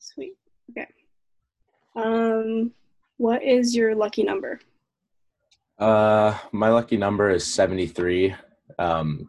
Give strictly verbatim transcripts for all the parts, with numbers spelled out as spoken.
Sweet. Okay. Um, what is your lucky number? Uh, my lucky number is seventy-three. Um,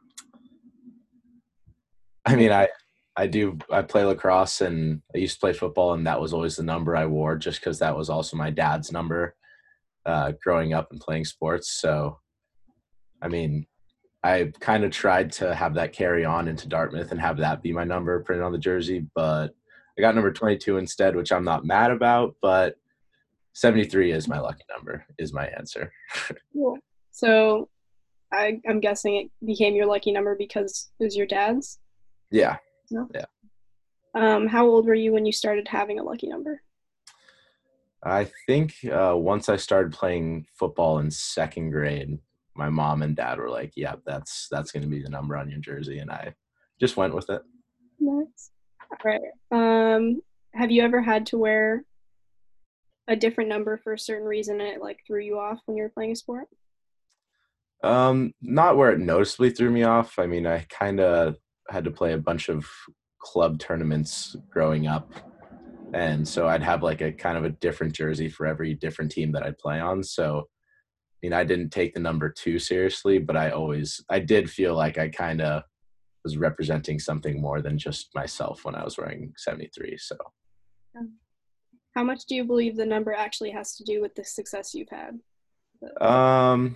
I mean, I I do I play lacrosse and I used to play football, and that was always the number I wore just because that was also my dad's number uh, growing up and playing sports. So, I mean, I kind of tried to have that carry on into Dartmouth and have that be my number printed on the jersey, but I got number twenty-two instead, which I'm not mad about, but seventy-three is my lucky number, is my answer. Cool. So I, I'm guessing it became your lucky number because it was your dad's? Yeah. No. Yeah. Um, how old were you when you started having a lucky number? I think uh, once I started playing football in second grade, my mom and dad were like, "Yeah, that's that's going to be the number on your jersey," and I just went with it. Nice. All right. Um, have you ever had to wear a different number for a certain reason and it like threw you off when you were playing a sport? Um, not where it noticeably threw me off. I mean, I kind of had to play a bunch of club tournaments growing up, and so I'd have like a kind of a different jersey for every different team that I'd play on. So, I mean, I didn't take the number too seriously, but I always I did feel like I kind of was representing something more than just myself when I was wearing seventy-three. So, How much do you believe the number actually has to do with the success you've had? um,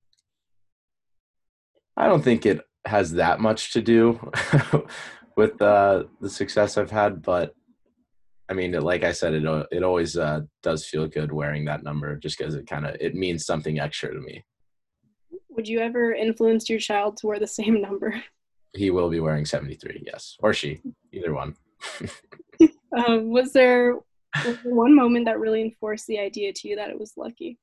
I don't think it has that much to do with uh, the success I've had, but I mean, like I said, it it always uh, does feel good wearing that number, just because it kind of it means something extra to me. Would you ever influence your child to wear the same number? He will be wearing seventy-three, yes, or she, either one. Um, was there was there one moment that really enforced the idea to you that it was lucky?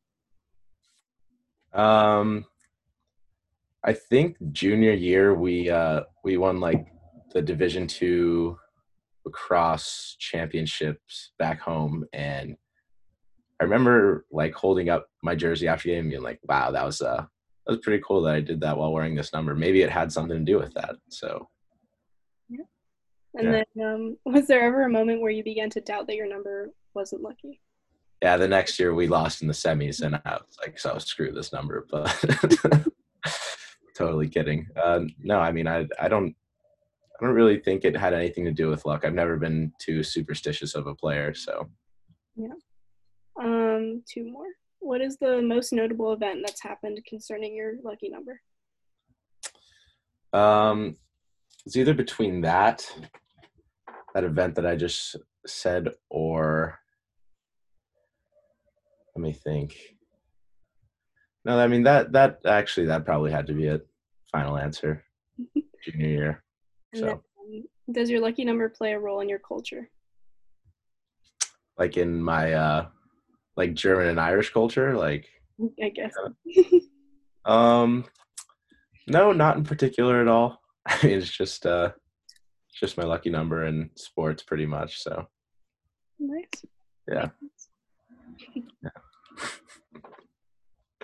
Um, I think junior year we uh, we won like the Division two lacrosse championships back home, and I remember like holding up my jersey after the game and being like, "Wow, that was uh that was pretty cool that I did that while wearing this number." Maybe it had something to do with that. So Yeah. And yeah, then, um, was there ever a moment where you began to doubt that your number wasn't lucky? yeah. The next year we lost in the semis, and I was like, "So screw this number." But totally kidding. Uh, no, I mean, I I don't I don't really think it had anything to do with luck. I've never been too superstitious of a player, so. Yeah. Um, two more. What is the most notable event that's happened concerning your lucky number? Um, it's either between that that event that I just said, or let me think. No, I mean that that actually that probably had to be it. Final answer, junior year. And then, So um, does your lucky number play a role in your culture? like in my uh like German and Irish culture, like I guess. um no, not in particular at all. I mean it's just uh it's just my lucky number in sports pretty much. So Nice. yeah.